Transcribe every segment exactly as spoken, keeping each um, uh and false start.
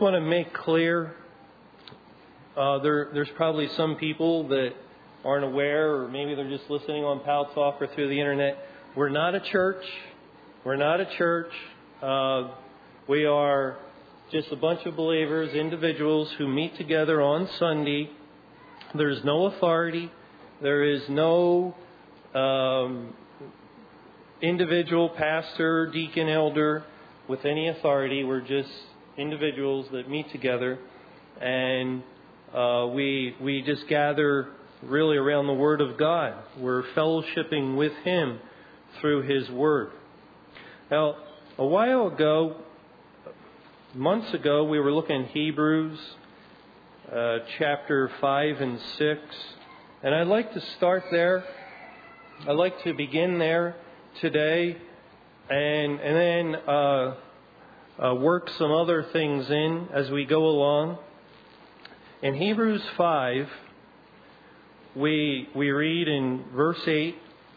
want to make clear, uh, there, there's probably some people that aren't aware, or maybe they're just listening on Pal Talk or through the internet. We're not a church. We're not a church. Uh, we are just a bunch of believers, individuals who meet together on Sunday. There's no authority. There is no um, individual pastor, deacon, elder with any authority. We're just individuals that meet together, and uh, we we just gather really around the Word of God. We're fellowshipping with Him through His Word. Now, a while ago, months ago, we were looking at Hebrews uh, chapter five and six, and I'd like to start there. I'd like to begin there today, and and then uh, uh, work some other things in as we go along. In Hebrews five, we we read in verse eight,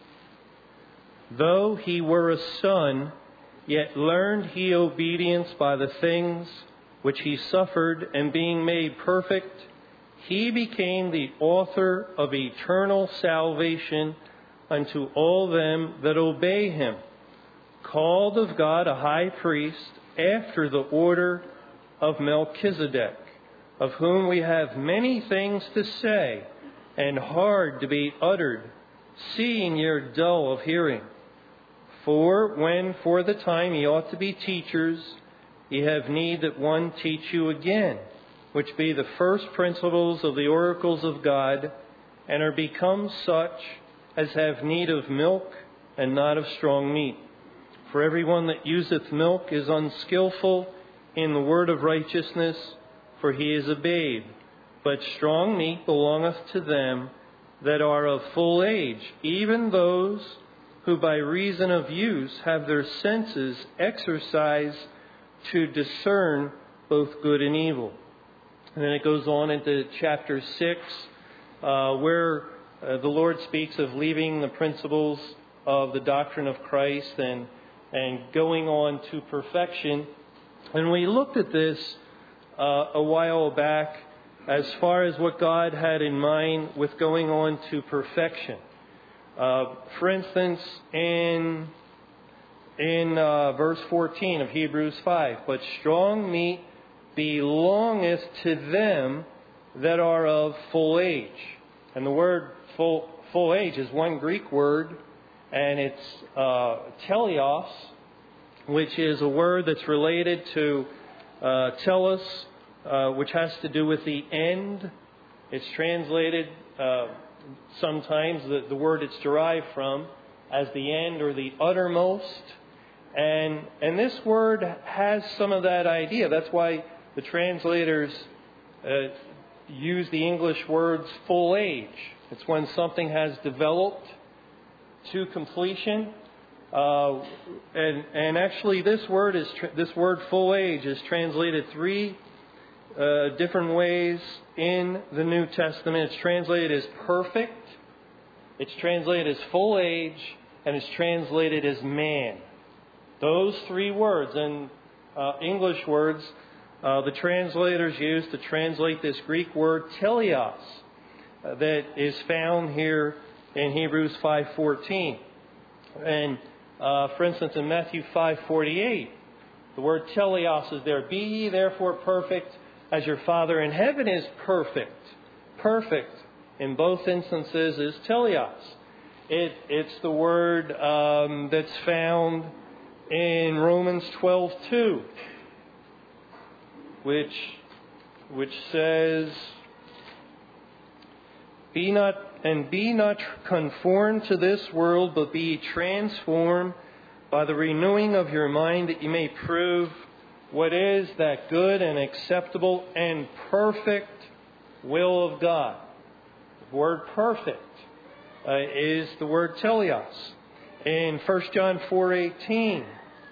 "Though he were a son, yet learned he obedience by the things which he suffered, and being made perfect, he became the author of eternal salvation unto all them that obey him, called of God a high priest after the order of Melchizedek, of whom we have many things to say, and hard to be uttered, seeing ye are dull of hearing. For when for the time ye ought to be teachers, ye have need that one teach you again, which be the first principles of the oracles of God, and are become such as have need of milk, and not of strong meat. For everyone that useth milk is unskillful in the word of righteousness, for he is a babe. But strong meat belongeth to them that are of full age, even those who by reason of use have their senses exercised to discern both good and evil." And then it goes on into chapter six, uh, where uh, the Lord speaks of leaving the principles of the doctrine of Christ and and going on to perfection. And we looked at this uh, a while back as far as what God had in mind with going on to perfection. Uh, for instance, in in uh, verse fourteen of Hebrews five, "But strong meat belongeth to them that are of full age." And the word full full age is one Greek word, and it's uh, teleos, which is a word that's related to uh, telos, uh, which has to do with the end. It's translated uh, sometimes, the, the word it's derived from, as the end or the uttermost. And, and this word has some of that idea. That's why the translators uh, use the English words full age. It's when something has developed to completion. Uh, and, and actually this word is tra- this word full age is translated three uh, different ways in the New Testament. It's translated as perfect, it's translated as full age, and it's translated as man. Those three words, and uh, English words, uh, the translators use to translate this Greek word teleos uh, that is found here in Hebrews five fourteen. And uh, for instance, in Matthew five forty-eight, the word teleos is there. "Be ye therefore perfect as your Father in heaven is perfect." Perfect in both instances is teleos. It, it's the word um, that's found in Romans twelve two, which which says, "Be not and be not conformed to this world, but be ye transformed by the renewing of your mind, that ye may prove what is that good and acceptable and perfect will of God." The word perfect uh, is the word teleos. In First John four eighteen,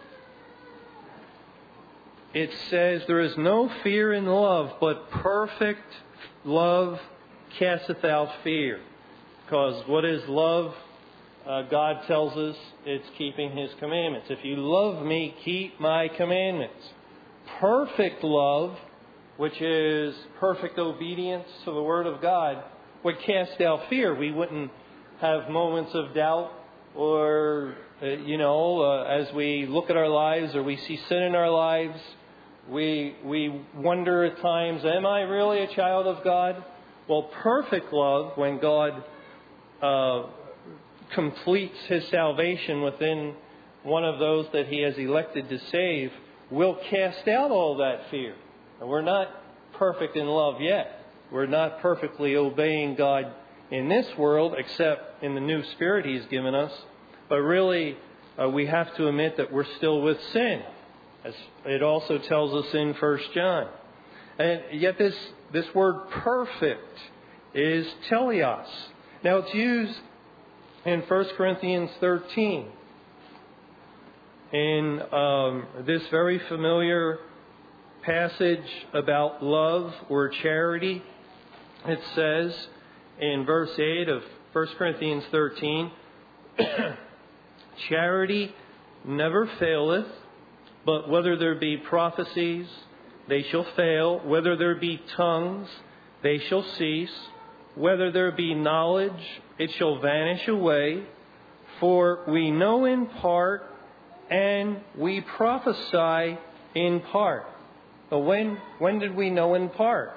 it says, "There is no fear in love, but perfect love casteth out fear." Because what is love? Uh, God tells us it's keeping His commandments. "If you love me, keep my commandments." Perfect love which is perfect obedience to the Word of God, would cast out fear. We wouldn't have moments of doubt or, uh, you know, uh, as we look at our lives or we see sin in our lives, we we wonder at times, am I really a child of God? Well, perfect love, when God uh, completes His salvation within one of those that He has elected to save, will cast out all that fear. And we're not perfect in love yet. We're not perfectly obeying God in this world, except in the new spirit He's given us. But really, uh, we have to admit that we're still with sin, as it also tells us in First John. And yet this, this word perfect is teleos. Now it's used in First Corinthians thirteen. In um, this very familiar passage about love or charity, it says in verse eight of First Corinthians thirteen, charity never faileth, but whether there be prophecies, they shall fail. Whether there be tongues, they shall cease. Whether there be knowledge, it shall vanish away. For we know in part, and we prophesy in part. But when when did we know in part?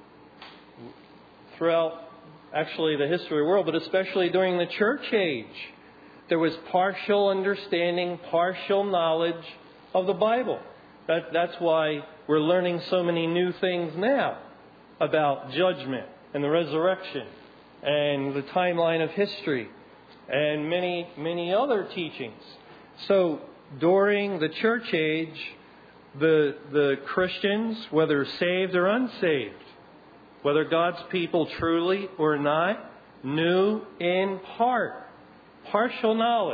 Throughout actually the history of the world, but especially during the church age, there was partial understanding, partial knowledge of the Bible. That, that's why we're learning so many new things now about judgment and the resurrection and the timeline of history and many, many other teachings. So during the church age, the the Christians, whether saved or unsaved, whether God's people truly or not, knew in part, partial knowledge.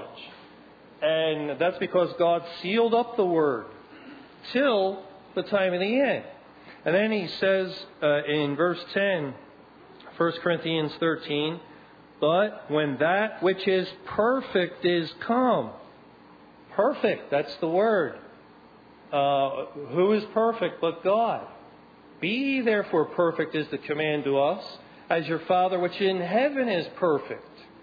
And that's because God sealed up the Word till the time of the end. And then He says uh, in verse ten, First Corinthians thirteen, but when that which is perfect is come. Perfect, that's the word. Uh, who is perfect but God? Be ye therefore perfect is the command to us, as your Father which in heaven is perfect.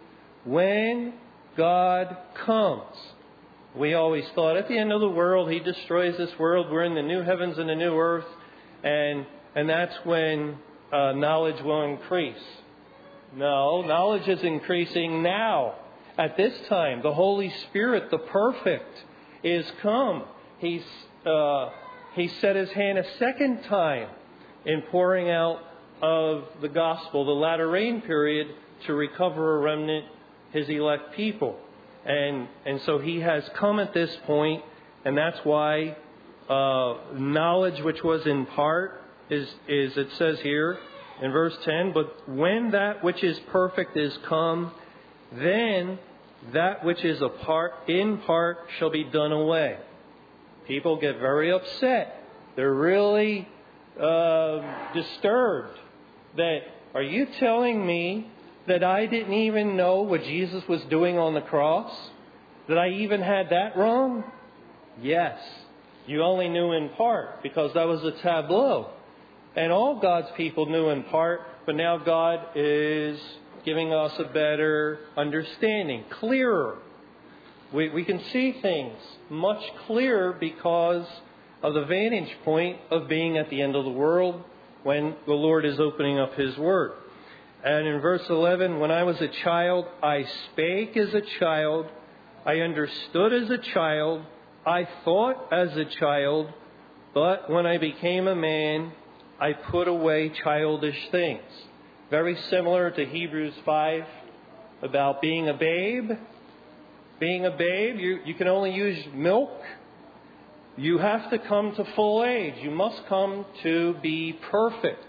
When God comes. We always thought at the end of the world, He destroys this world. We're in the new heavens and the new earth. And, and that's when uh, knowledge will increase. No, knowledge is increasing now. At this time, the Holy Spirit, the perfect, is come. He's uh, He set His hand a second time in pouring out of the gospel, the latter rain period, to recover a remnant, His elect people. And and so He has come at this point, and that's why uh, knowledge which was in part is, is, it says here in verse ten, but when that which is perfect is come, then that which is a part, in part shall be done away. People get very upset. They're really uh, disturbed that, are you telling me that I didn't even know what Jesus was doing on the cross? That I even had that wrong? Yes. You only knew in part because that was a tableau. And all God's people knew in part, but now God is giving us a better understanding, clearer. We, we can see things much clearer because of the vantage point of being at the end of the world when the Lord is opening up His Word. And in verse eleven, when I was a child, I spake as a child, I understood as a child, I thought as a child, but when I became a man, I put away childish things. Very similar to Hebrews five about being a babe. Being a babe, you, you can only use milk. You have to come to full age. You must come to be perfect.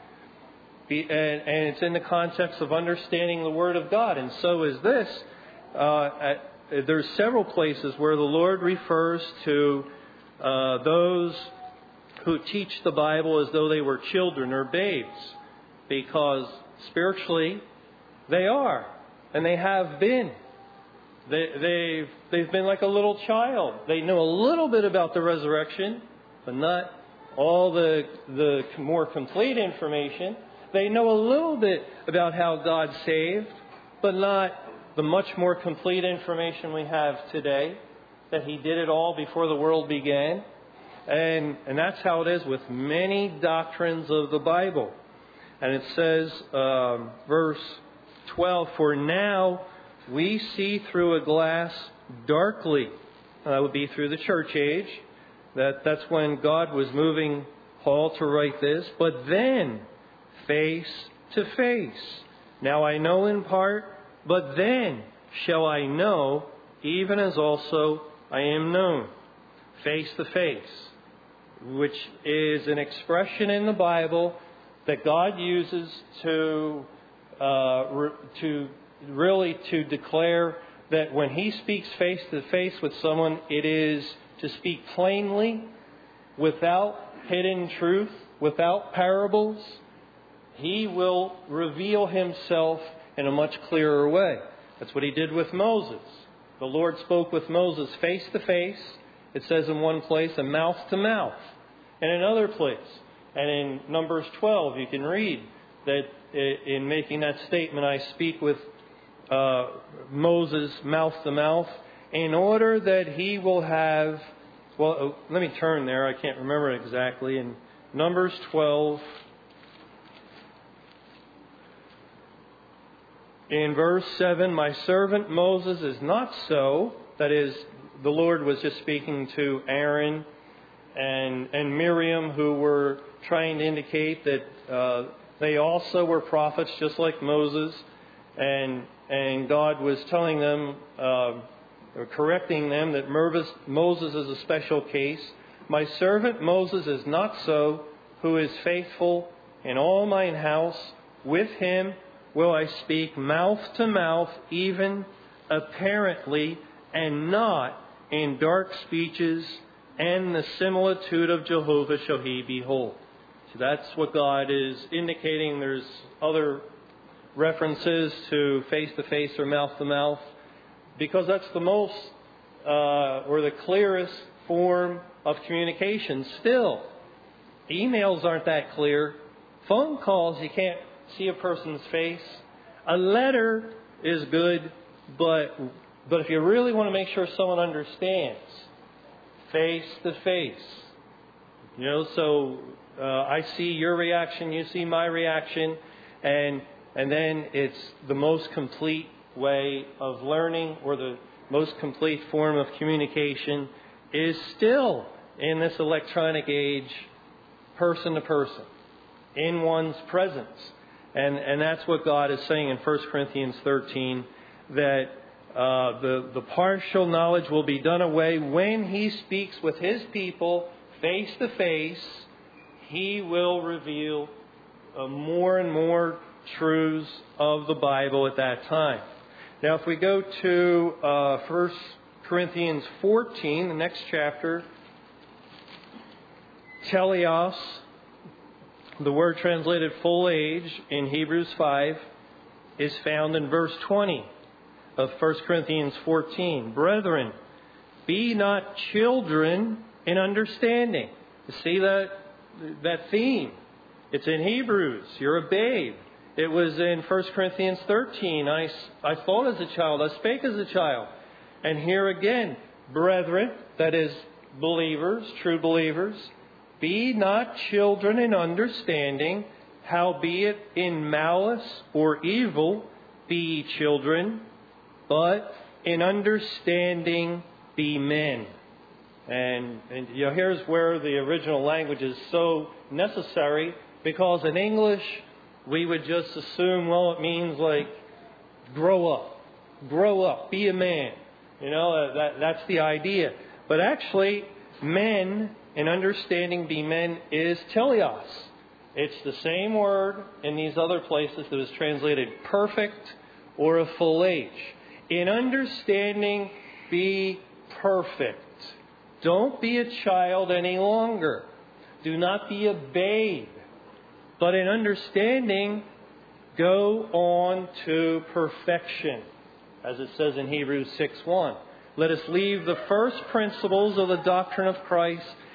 Be, and, and it's in the context of understanding the Word of God. And so is this. Uh, at, there's several places where the Lord refers to uh, those who teach the Bible as though they were children or babes. Because spiritually, they are. And they have been. They, they've, they've been like a little child. They know a little bit about the resurrection, but not all the, the more complete information. They know a little bit about how God saved, but not the much more complete information we have today, that He did it all before the world began. And, and that's how it is with many doctrines of the Bible. And it says, um, verse twelve, "For now we see through a glass darkly." And that would be through the church age. That, that's when God was moving Paul to write this. "But then, face to face. Now I know in part, but then shall I know, even as also I am known." Face to face, which is an expression in the Bible that God uses to uh, re- to really to declare that when He speaks face to face with someone, it is to speak plainly, without hidden truth, without parables. He will reveal Himself in a much clearer way. That's what He did with Moses. The Lord spoke with Moses face to face. It says in one place, and mouth to mouth. In another place, and in Numbers twelve, you can read that in making that statement, I speak with uh, Moses mouth to mouth, in order that he will have, well, let me turn there. I can't remember it exactly. In Numbers twelve, in verse seven, "My servant Moses is not so." That is, the Lord was just speaking to Aaron and and Miriam, who were trying to indicate that uh, they also were prophets, just like Moses. And and God was telling them, uh, or correcting them, that Moses is a special case. "My servant Moses is not so, who is faithful in all mine house. With him will I speak mouth to mouth, even apparently, and not in dark speeches, and the similitude of Jehovah shall he behold." So that's what God is indicating. There's other references to face-to-face or mouth-to-mouth, because that's the most, uh, or the clearest form of communication. Still, emails aren't that clear. Phone calls, you can't see a person's face. A letter is good, but but if you really want to make sure someone understands, face to face. You know, so uh, I see your reaction, you see my reaction, and and then it's the most complete way of learning, or the most complete form of communication is still in this electronic age, person to person, in one's presence. And and that's what God is saying in First Corinthians thirteen, that uh, the, the partial knowledge will be done away when He speaks with His people face to face. He will reveal uh, more and more truths of the Bible at that time. Now, if we go to uh, First Corinthians fourteen, the next chapter, teleos, the word translated full age in Hebrews five, is found in verse twenty of First Corinthians fourteen. "Brethren, be not children in understanding." You see that that theme? It's in Hebrews. You're a babe. It was in First Corinthians thirteen. I, I thought as a child. I spake as a child. And here again, brethren, that is believers, true believers, "Be not children in understanding, howbeit in malice or evil be ye children, but in understanding be men." And, and you know, here's where the original language is so necessary, because in English we would just assume, well, it means like grow up, grow up, be a man. You know, that that's the idea. But actually, men in understanding be men is teleos. It's the same word in these other places that is translated perfect or a full age. In understanding, be perfect. Don't be a child any longer. Do not be a babe. But in understanding, go on to perfection, as it says in Hebrews six one. "Let us leave the first principles of the doctrine of Christ,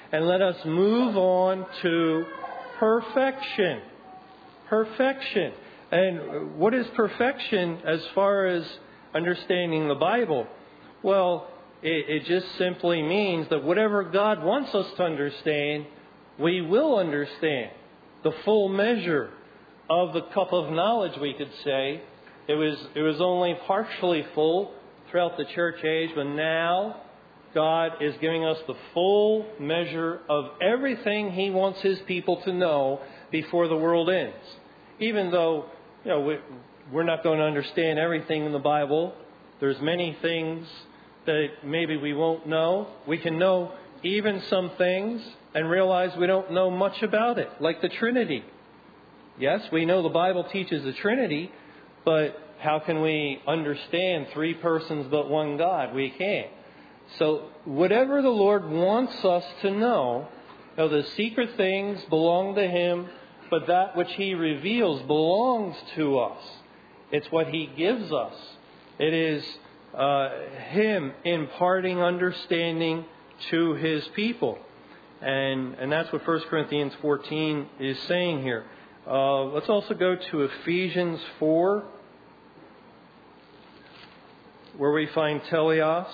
and let us move on to perfection. Perfection. And what is perfection as far as understanding the Bible? Well, it, it just simply means that whatever God wants us to understand, we will understand. The full measure of the cup of knowledge, we could say. It was, it was only partially full throughout the church age, but now God is giving us the full measure of everything He wants His people to know before the world ends. Even though, you know, we, we're not going to understand everything in the Bible, there's many things that maybe we won't know. We can know even some things and realize we don't know much about it, like the Trinity. Yes, we know the Bible teaches the Trinity, but how can we understand three persons but one God? We can't. So whatever the Lord wants us to know, you know, the secret things belong to Him, but that which He reveals belongs to us. It's what He gives us. It is uh, Him imparting understanding to His people. And, and that's what First Corinthians fourteen is saying here. Uh, let's also go to Ephesians four, where we find teleos.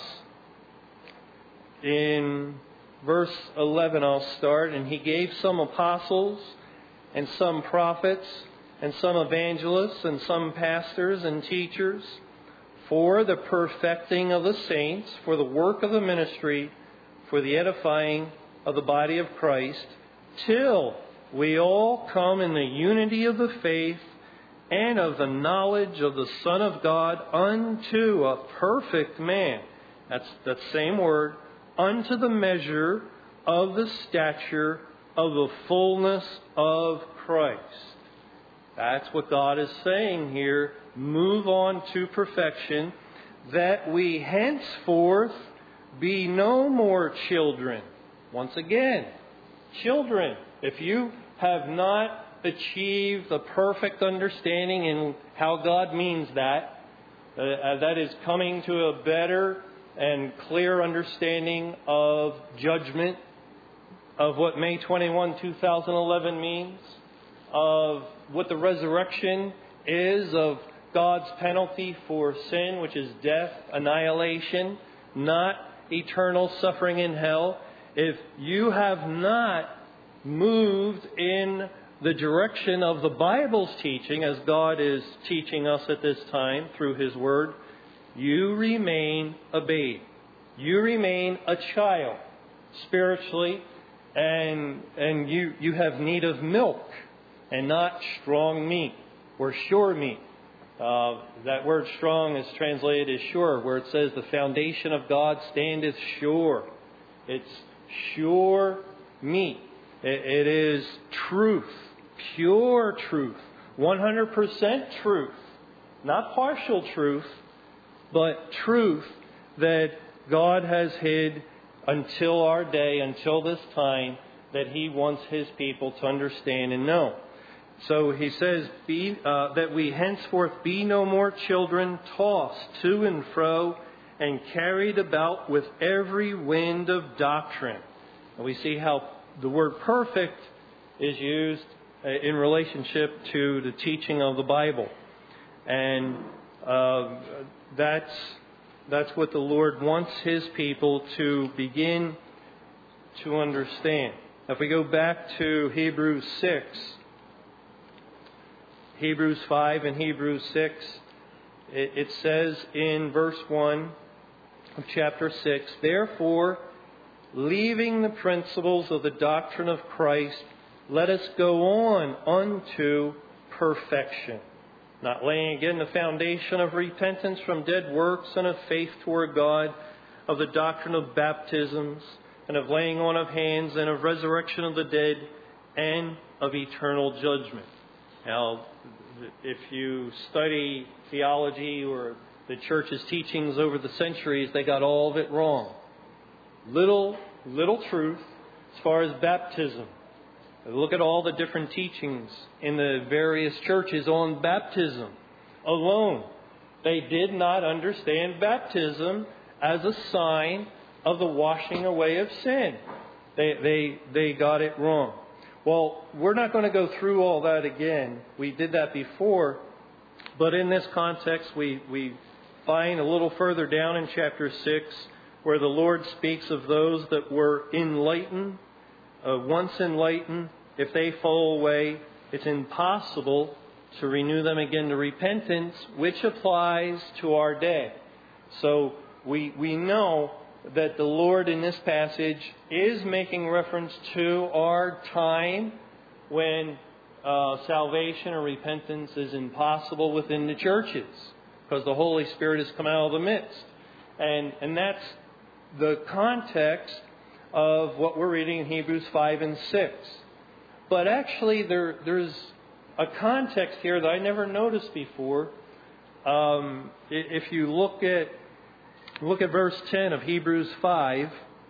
In verse eleven I'll start. And He gave some apostles, and some prophets, and some evangelists, and some pastors and teachers, for the perfecting of the saints, for the work of the ministry, for the edifying of the body of Christ, till we all come in the unity of the faith and of the knowledge of the Son of God, unto a perfect man. That's that same word. Unto the measure of the stature of the fullness of Christ. That's what God is saying here. Move on to perfection, that we henceforth be no more children. Once again, children, if you have not achieved the perfect understanding in how God means that, uh, that is coming to a better and clear understanding of judgment, of what May twenty-first, two thousand eleven means, of what the resurrection is, of God's penalty for sin, which is death, annihilation, not eternal suffering in hell. If you have not moved in the direction of the Bible's teaching, as God is teaching us at this time through His Word, you remain a babe. You remain a child spiritually, and and you, you have need of milk and not strong meat or sure meat. Uh, that word strong is translated as sure, where it says the foundation of God standeth sure. It's sure meat. It, it is truth, pure truth, one hundred percent truth, not partial truth, but truth that God has hid until our day, until this time, that He wants His people to understand and know. So He says be, uh, that we henceforth be no more children, tossed to and fro and carried about with every wind of doctrine. And we see how the word perfect is used in relationship to the teaching of the Bible. And uh, that's, that's what the Lord wants His people to begin to understand. If we go back to Hebrews six, Hebrews five and Hebrews six, it, it says in verse one of chapter six, therefore, leaving the principles of the doctrine of Christ, let us go on unto perfection, not laying again the foundation of repentance from dead works and of faith toward God, of the doctrine of baptisms, and of laying on of hands, and of resurrection of the dead, and of eternal judgment. Now, if you study theology or the church's teachings over the centuries, they got all of it wrong. Little, little truth as far as baptism. Look at all the different teachings in the various churches on baptism alone. They did not understand baptism as a sign of the washing away of sin. They, they, they got it wrong. Well, we're not going to go through all that again. We did that before. But in this context, we, we find a little further down in chapter six where the Lord speaks of those that were enlightened, uh, once enlightened. If they fall away, it's impossible to renew them again to repentance, which applies to our day. So we we know that the Lord in this passage is making reference to our time when uh, salvation or repentance is impossible within the churches because the Holy Spirit has come out of the midst. And, and that's the context of what we're reading in Hebrews five and six. But actually there there's a context here that I never noticed before. Um, if you look at look at verse ten of Hebrews five,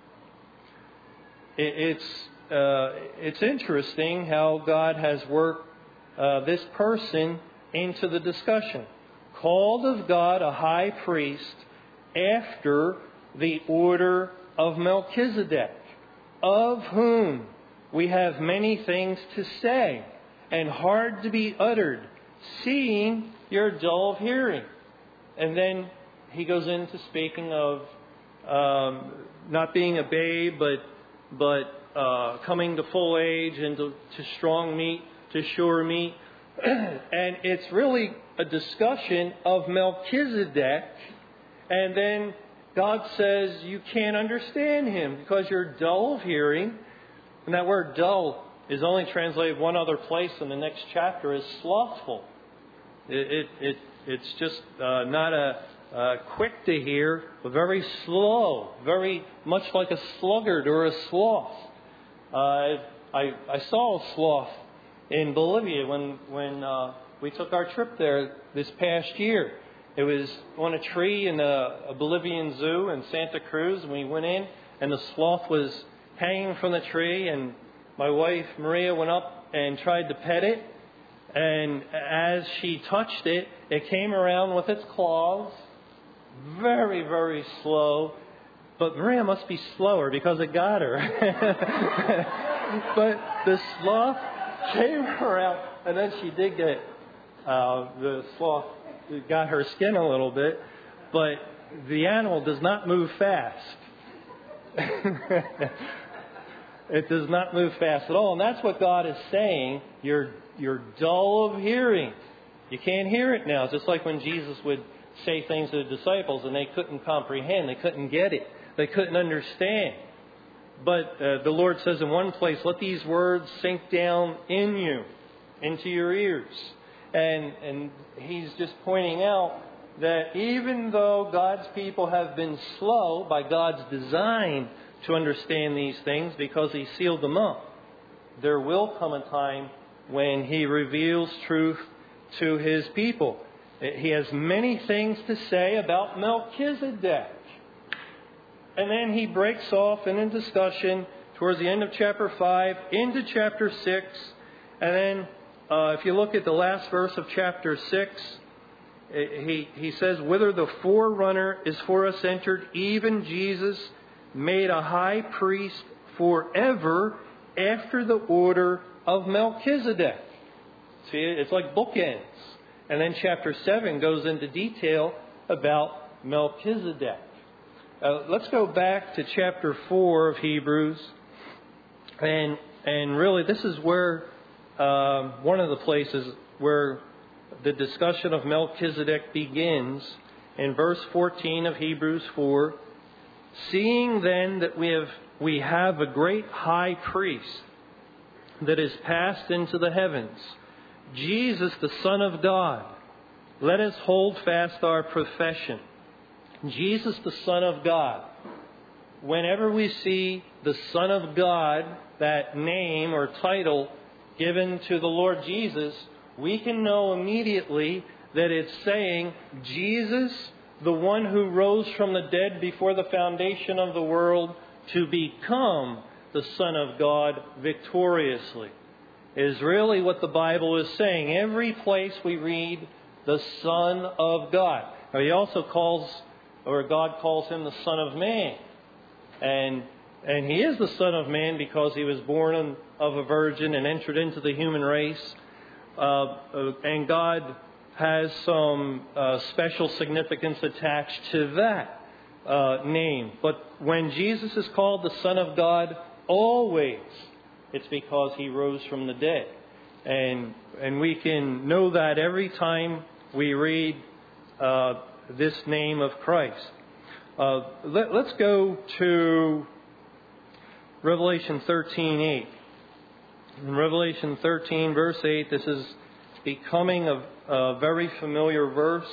it's uh, it's interesting how God has worked uh, this person into the discussion. Called of God a high priest after the order of Melchizedek, of whom we have many things to say, and hard to be uttered, seeing you're dull of hearing. And then he goes into speaking of um, not being a babe, but but uh, coming to full age and to, to strong meat, to sure meat. And it's really a discussion of Melchizedek. And then God says you can't understand him because you're dull of hearing. And that word dull is only translated one other place in the next chapter as slothful. It, it, it it's just uh, not a uh, quick to hear, but very slow, very much like a sluggard or a sloth. Uh, I I saw a sloth in Bolivia when when uh, we took our trip there this past year. It was on a tree in a, a Bolivian zoo in Santa Cruz, and we went in, and the sloth was hanging from the tree, and my wife Maria went up and tried to pet it, and as she touched it, it came around with its claws, very, very slow, but Maria must be slower because it got her. But the sloth came around, and then she did get, uh, the sloth got her skin a little bit, but the animal does not move fast. It does not move fast at all. And that's what God is saying. You're, you're dull of hearing. You can't hear it now. Just like when Jesus would say things to the disciples and they couldn't comprehend. They couldn't get it. They couldn't understand. But uh, the Lord says in one place, let these words sink down in you, into your ears. And, and He's just pointing out that even though God's people have been slow by God's design to understand these things because He sealed them up, there will come a time when He reveals truth to His people. He has many things to say about Melchizedek. And then He breaks off in a discussion towards the end of chapter five into chapter six. And then uh, if you look at the last verse of chapter six, he, he says, whither the forerunner is for us entered, even Jesus, made a high priest forever after the order of Melchizedek. See, it's like bookends. And then chapter seven goes into detail about Melchizedek. Uh, let's go back to chapter four of Hebrews. And and really this is where uh, one of the places where the discussion of Melchizedek begins. In verse fourteen of Hebrews four, seeing then that we have we have a great high priest that is passed into the heavens, Jesus the Son of God, let us hold fast our profession. Jesus the Son of God. Whenever we see the Son of God, that name or title given to the Lord Jesus, we can know immediately that it's saying Jesus, the one who rose from the dead before the foundation of the world to become the Son of God victoriously, is really what the Bible is saying. Every place we read the Son of God. Now, He also calls, or God calls Him the Son of Man. And and He is the Son of Man because He was born of a virgin and entered into the human race. Uh, and God has some uh, special significance attached to that uh, name. But when Jesus is called the Son of God, always it's because He rose from the dead. And and we can know that every time we read uh, this name of Christ. Uh, let, let's go to Revelation thirteen eight. In Revelation thirteen, verse eight, this is becoming a, a very familiar verse,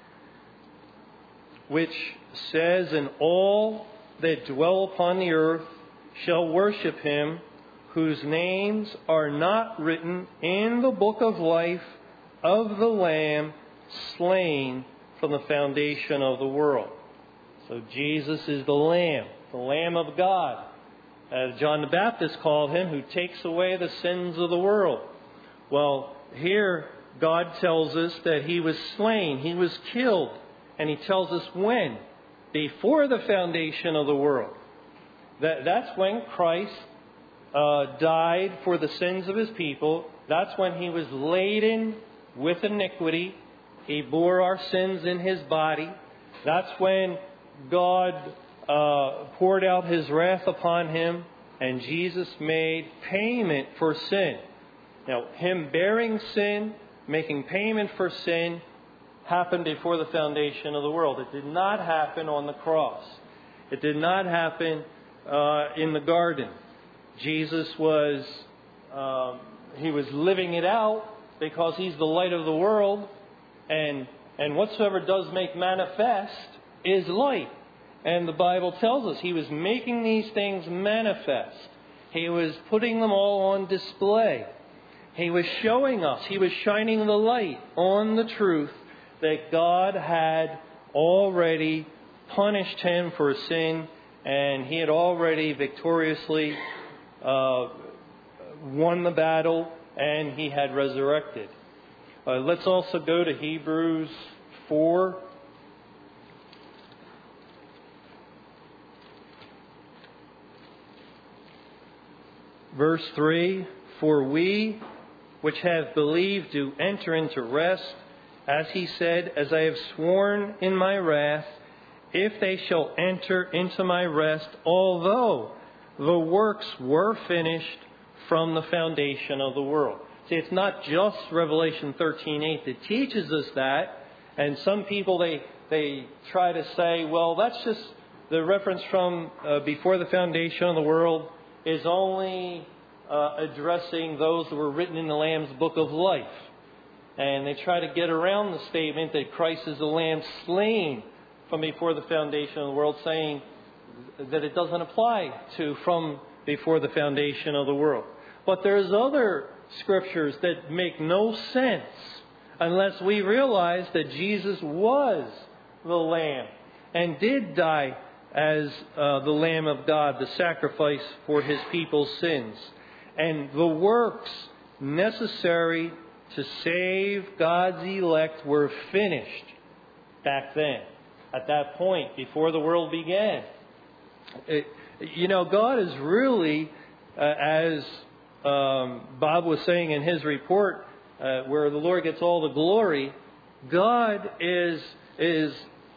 which says, "And all that dwell upon the earth shall worship Him, whose names are not written in the book of life of the Lamb slain from the foundation of the world." So Jesus is the Lamb, the Lamb of God, as John the Baptist called Him, who takes away the sins of the world. Well, here God tells us that He was slain, He was killed, and He tells us when? Before the foundation of the world. That, that's when Christ uh, died for the sins of His people. That's when He was laden with iniquity. He bore our sins in His body. That's when God uh, poured out His wrath upon Him, and Jesus made payment for sin. Now, Him bearing sin, making payment for sin, happened before the foundation of the world. It did not happen on the cross. It did not happen uh, in the garden. Jesus was, uh, He was living it out because He's the light of the world. And, and whatsoever does make manifest is light. And the Bible tells us He was making these things manifest. He was putting them all on display. He was showing us, He was shining the light on the truth that God had already punished him for sin, and He had already victoriously uh, won the battle, and He had resurrected. Uh, let's also go to Hebrews four. Verse three, "For we which have believed do enter into rest, as He said, as I have sworn in my wrath, if they shall enter into my rest, although the works were finished from the foundation of the world." See, it's not just Revelation thirteen eight that teaches us that. And some people, they they try to say, well, that's just the reference from uh, before the foundation of the world is only uh, addressing those that were written in the Lamb's book of life. And they try to get around the statement that Christ is the Lamb slain from before the foundation of the world, saying that it doesn't apply to from before the foundation of the world. But there's other scriptures that make no sense unless we realize that Jesus was the Lamb and did die as uh, the Lamb of God, the sacrifice for His people's sins. And the works necessary to save God's elect were finished back then, at that point, before the world began. It, you know, God is really, uh, as um, Bob was saying in his report, uh, where the Lord gets all the glory, God is is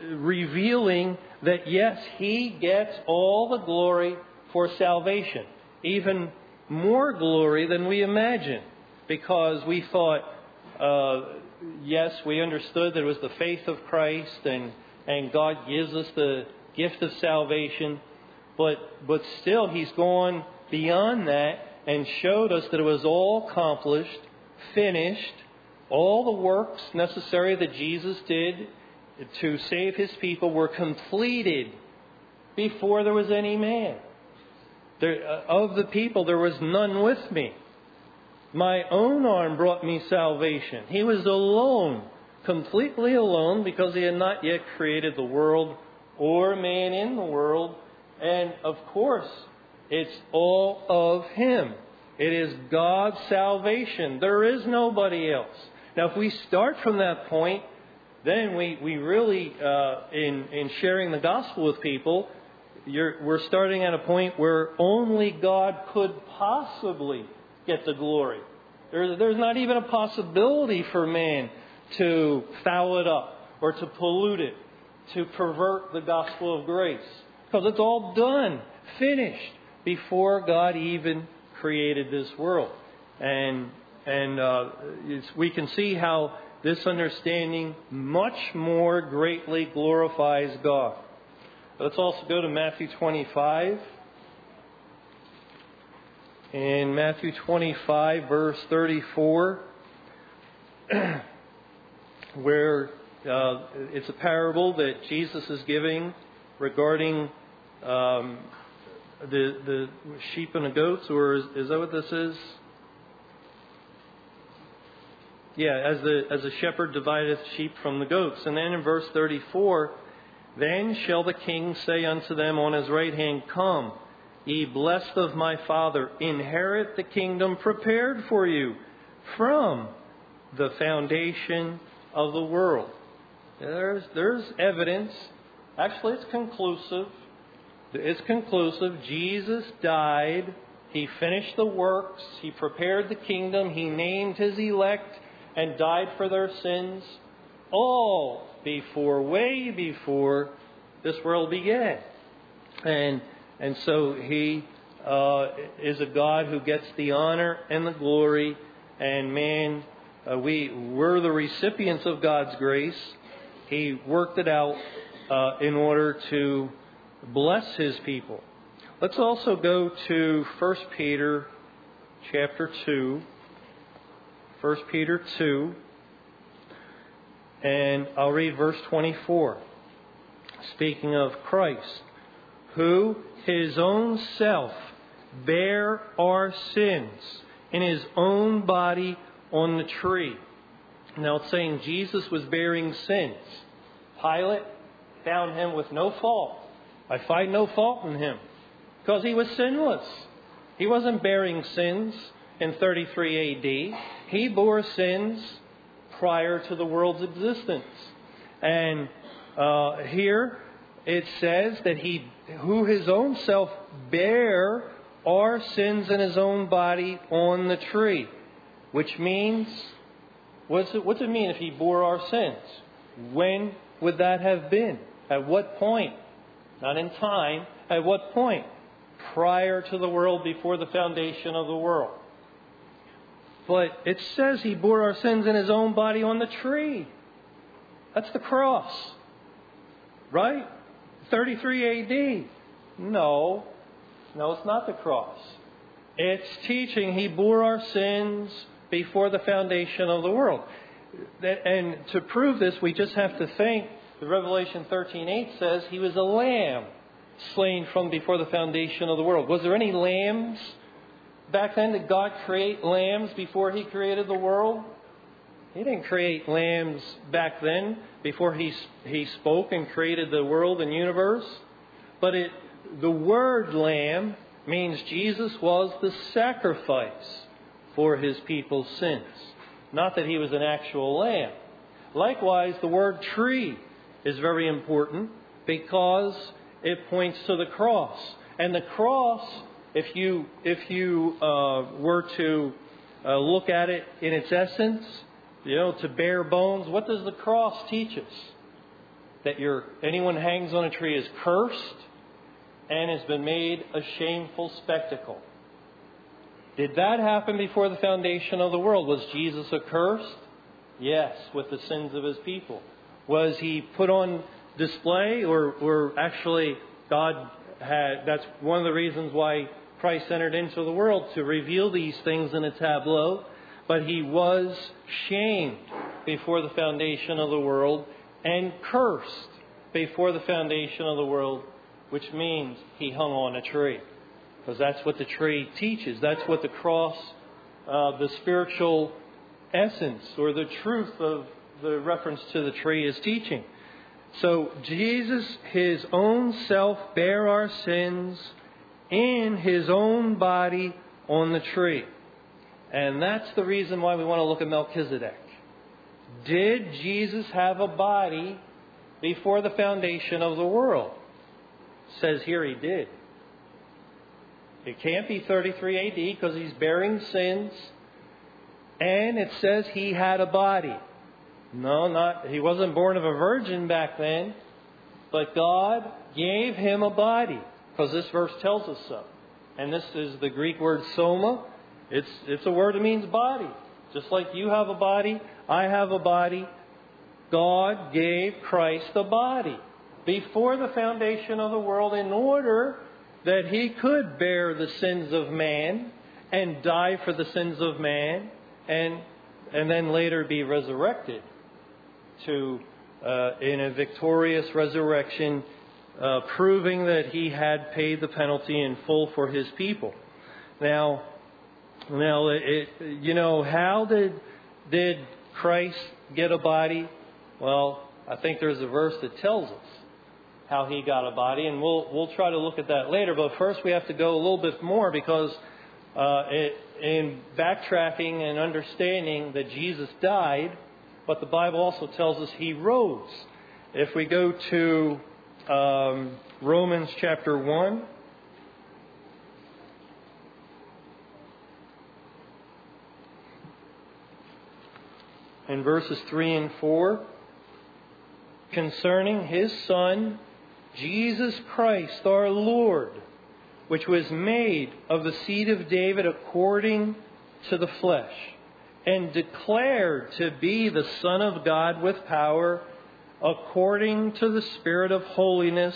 revealing that, yes, He gets all the glory for salvation, even more glory than we imagine, because we thought, uh, yes, we understood that it was the faith of Christ, and, and God gives us the gift of salvation, but but still He's gone beyond that and showed us that it was all accomplished, finished, all the works necessary that Jesus did to save His people were completed before there was any man. There, uh, of the people, there was none with me. My own arm brought me salvation. He was alone, completely alone, because He had not yet created the world or man in the world. And of course, it's all of Him. It is God's salvation. There is nobody else. Now, if we start from that point, then we, we really, uh, in, in sharing the gospel with people, you're, we're starting at a point where only God could possibly get the glory. There, there's not even a possibility for man to foul it up or to pollute it, to pervert the gospel of grace. Because it's all done, finished, before God even created this world. And and uh, it's, we can see how this understanding much more greatly glorifies God. Let's also go to Matthew twenty-five. In Matthew twenty-five, verse thirty-four, where uh, it's a parable that Jesus is giving regarding um, the the sheep and the goats, or is, is that what this is? Yeah, as the as a shepherd divideth sheep from the goats. And then in verse thirty-four, then shall the king say unto them on his right hand, Come, ye blessed of my Father, inherit the kingdom prepared for you from the foundation of the world. There's there's evidence. Actually, it's conclusive. It's conclusive. Jesus died. He finished the works. He prepared the kingdom. He named his elect and died for their sins, all before, way before this world began. And and so he uh, is a God who gets the honor and the glory. And man, uh, we we're the recipients of God's grace. He worked it out uh, in order to bless his people. Let's also go to First Peter chapter two. First Peter two, and I'll read verse twenty-four. Speaking of Christ, who his own self bare our sins in his own body on the tree. Now it's saying Jesus was bearing sins. Pilate found him with no fault. I find no fault in him because he was sinless. He wasn't bearing sins in thirty-three A D. He bore sins prior to the world's existence. And uh, here it says that he, who his own self bare our sins in his own body on the tree. Which means, what's it, what's it mean if he bore our sins? When would that have been? At what point? Not in time. At what point? Prior to the world, before the foundation of the world. But it says he bore our sins in his own body on the tree. That's the cross. Right? thirty-three A D. No. No, it's not the cross. It's teaching he bore our sins before the foundation of the world. And to prove this, we just have to think, the Revelation thirteen eight says he was a lamb slain from before the foundation of the world. Was there any lambs back then? Did God create lambs before he created the world? He didn't create lambs back then before he he spoke and created the world and universe. But it the word lamb means Jesus was the sacrifice for his people's sins. Not that he was an actual lamb. Likewise, the word tree is very important because it points to the cross. And the cross, if you if you uh, were to uh, look at it in its essence, you know, to bare bones, what does the cross teach us? That you're, anyone hangs on a tree is cursed and has been made a shameful spectacle. Did that happen before the foundation of the world? Was Jesus accursed? Yes, with the sins of his people. Was he put on display, or, or actually God had, that's one of the reasons why Christ entered into the world, to reveal these things in a tableau. But he was shamed before the foundation of the world and cursed before the foundation of the world, which means he hung on a tree. Because that's what the tree teaches. That's what the cross, uh, the spiritual essence or the truth of the reference to the tree is teaching. So Jesus, his own self, bare our sins in his own body on the tree. And that's the reason why we want to look at Melchizedek. Did Jesus have a body before the foundation of the world? says here he did. It can't be thirty-three A D because he's bearing sins. And it says he had a body. No, not he wasn't born of a virgin back then. But God gave him a body. Because this verse tells us so. And this is the Greek word soma. It's, it's a word that means body. Just like you have a body, I have a body. God gave Christ a body before the foundation of the world in order that he could bear the sins of man and die for the sins of man and and then later be resurrected to uh, in a victorious resurrection, uh, proving that he had paid the penalty in full for his people. Now, now it, you know, how did did Christ get a body? Well, I think there's a verse that tells us how he got a body, and we'll we'll try to look at that later. But first, we have to go a little bit more because uh, it, in backtracking and understanding that Jesus died, but the Bible also tells us he rose. If we go to um, Romans chapter one. In verses three and four, concerning his Son, Jesus Christ our Lord, which was made of the seed of David according to the flesh, and declared to be the Son of God with power, according to the Spirit of holiness,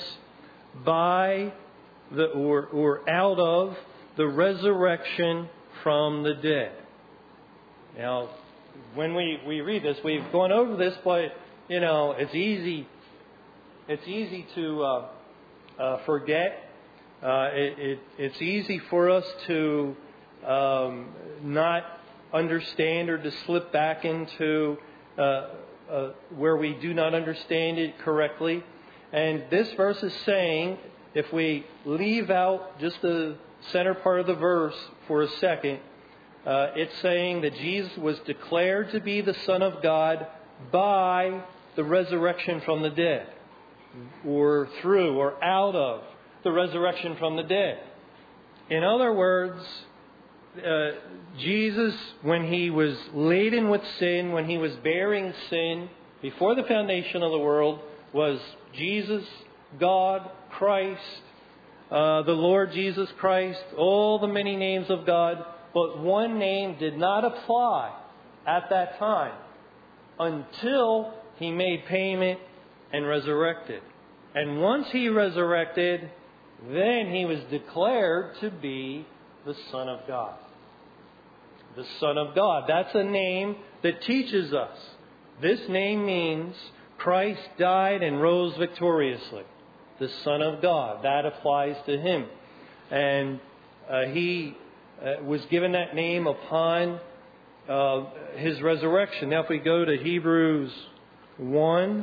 by the or, or out of the resurrection from the dead. Now, when we, we read this, we've gone over this, but you know, it's easy. It's easy to uh, uh, forget. Uh, it, it, it's easy for us to um, not understand or to slip back into uh, uh, where we do not understand it correctly. And this verse is saying, if we leave out just the center part of the verse for a second, uh, it's saying that Jesus was declared to be the Son of God by the resurrection from the dead, or through or out of the resurrection from the dead. In other words, uh, Jesus, when he was laden with sin, when he was bearing sin before the foundation of the world, was Jesus, God, Christ, uh, the Lord Jesus Christ, all the many names of God, but one name did not apply at that time until he made payment and resurrected. And once he resurrected, then he was declared to be the Son of God. The Son of God. That's a name that teaches us. This name means Christ died and rose victoriously. The Son of God. That applies to him. And uh, he uh, was given that name upon uh, his resurrection. Now if we go to Hebrews one.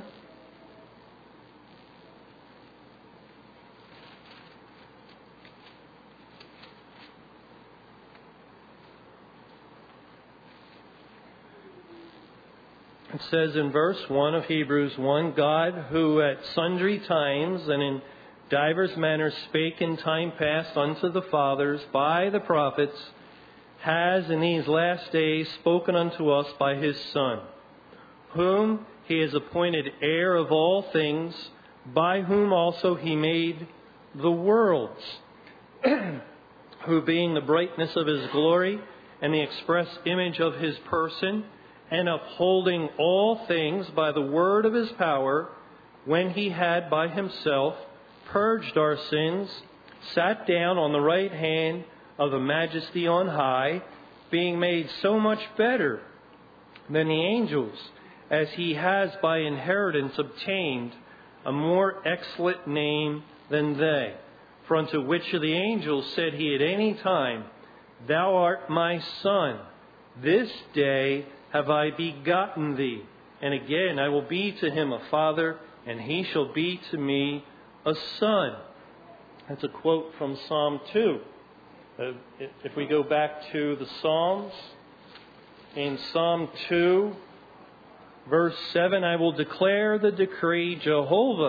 It says in verse one of Hebrews one, God, who at sundry times and in divers manners spake in time past unto the fathers by the prophets, has in these last days spoken unto us by his Son, whom he has appointed heir of all things, by whom also he made the worlds, who being the brightness of his glory and the express image of his person, and upholding all things by the word of his power, when he had by himself purged our sins, sat down on the right hand of the majesty on high, being made so much better than the angels, as he has by inheritance obtained a more excellent name than they. For unto which of the angels said he at any time, Thou art my Son, this day have I begotten thee. And again, I will be to him a father, and he shall be to me a son. That's a quote from Psalm two. Uh, if we go back to the Psalms, in Psalm two, verse seven, I will declare the decree, Jehovah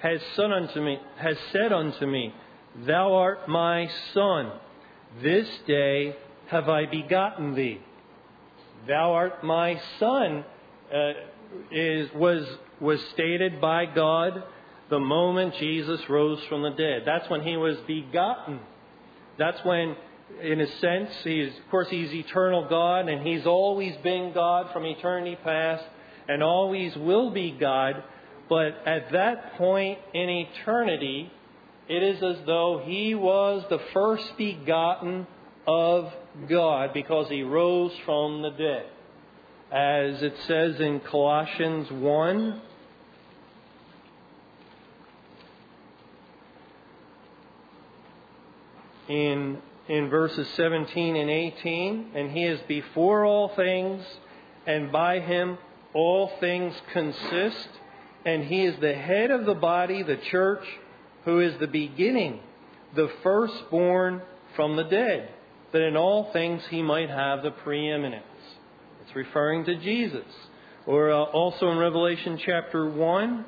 has said unto me, has said unto me, Thou art my Son. This day have I begotten thee. Thou art my Son uh, is was was stated by God the moment Jesus rose from the dead. That's when he was begotten. That's when, in a sense, he's, of course, he's eternal God, and he's always been God from eternity past, and always will be God. But at that point in eternity, it is as though he was the first begotten of God, because he rose from the dead. As it says in Colossians one, in, in verses seventeen and eighteen, and he is before all things, and by him all things consist, and he is the head of the body, the church, who is the beginning, the firstborn from the dead, that in all things he might have the preeminence. It's referring to Jesus. Or uh, also in Revelation chapter one,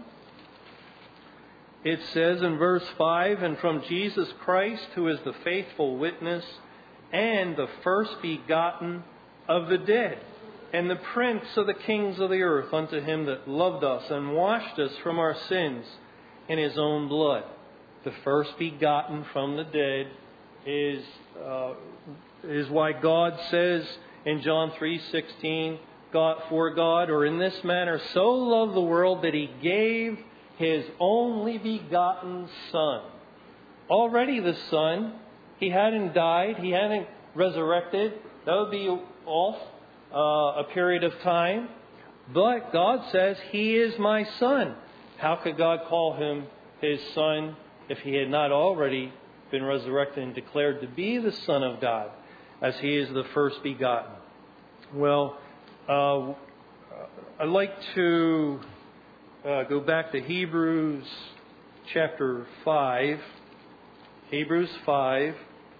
it says in verse five, And from Jesus Christ, who is the faithful witness, and the first begotten of the dead, and the prince of the kings of the earth, unto him that loved us and washed us from our sins in his own blood. The first begotten from the dead is uh, is why God says in John three sixteen, God, for God, or in this manner, so loved the world that he gave his only begotten Son. Already the Son, he hadn't died, he hadn't resurrected. That would be off uh, a period of time. But God says, he is my Son. How could God call him his Son if he had not already been resurrected and declared to be the Son of God, as he is the first begotten? Well, uh, I'd like to uh, go back to Hebrews chapter five. Hebrews five.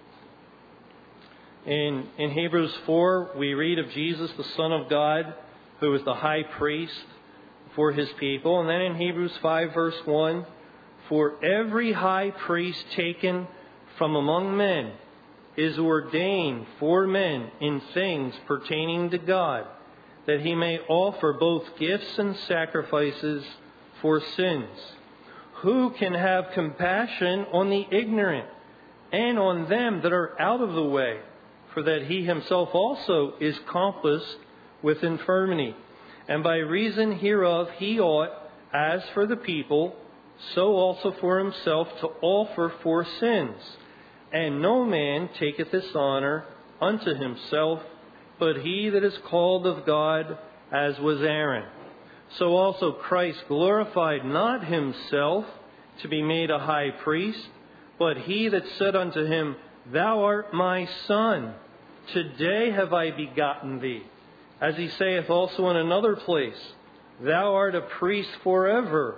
In, in Hebrews four, we read of Jesus, the Son of God, who is the high priest for his people. And then in Hebrews five, verse one, For every high priest taken from among men is ordained for men in things pertaining to God, that he may offer both gifts and sacrifices for sins. Who can have compassion on the ignorant and on them that are out of the way? For that he himself also is compassed with infirmity. And by reason hereof he ought, as for the people, so also for himself, to offer for sins. And no man taketh this honor unto himself, but he that is called of God, as was Aaron. So also Christ glorified not himself to be made a high priest, but he that said unto him, Thou art my Son, today have I begotten thee. As he saith also in another place, Thou art a priest forever,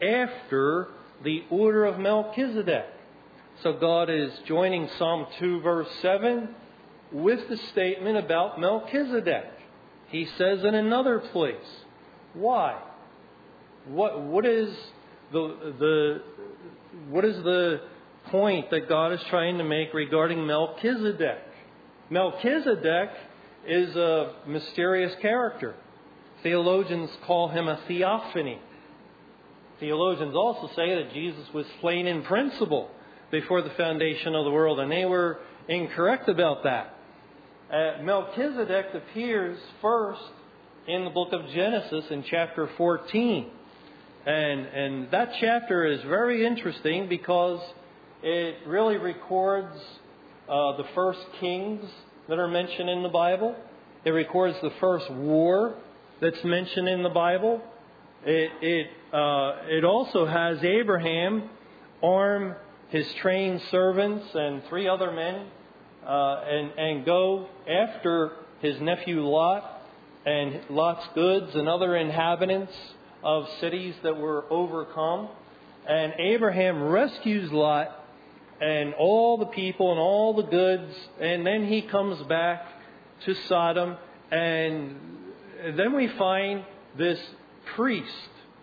after the order of Melchizedek. So God is joining Psalm two, verse seven, with the statement about Melchizedek. He says in another place, why? What what is the the what is the point that God is trying to make regarding Melchizedek? Melchizedek is a mysterious character. Theologians call him a theophany. Theologians also say that Jesus was slain in principle before the foundation of the world, and they were incorrect about that. Uh, Melchizedek appears first in the book of Genesis in chapter fourteen. And, and that chapter is very interesting because it really records uh, the first kings that are mentioned in the Bible. It records the first war that's mentioned in the Bible. It, it, uh, it also has Abraham arm his trained servants and three other men uh, and, and go after his nephew Lot and Lot's goods and other inhabitants of cities that were overcome. And Abraham rescues Lot and all the people and all the goods, and then he comes back to Sodom, and then we find this priest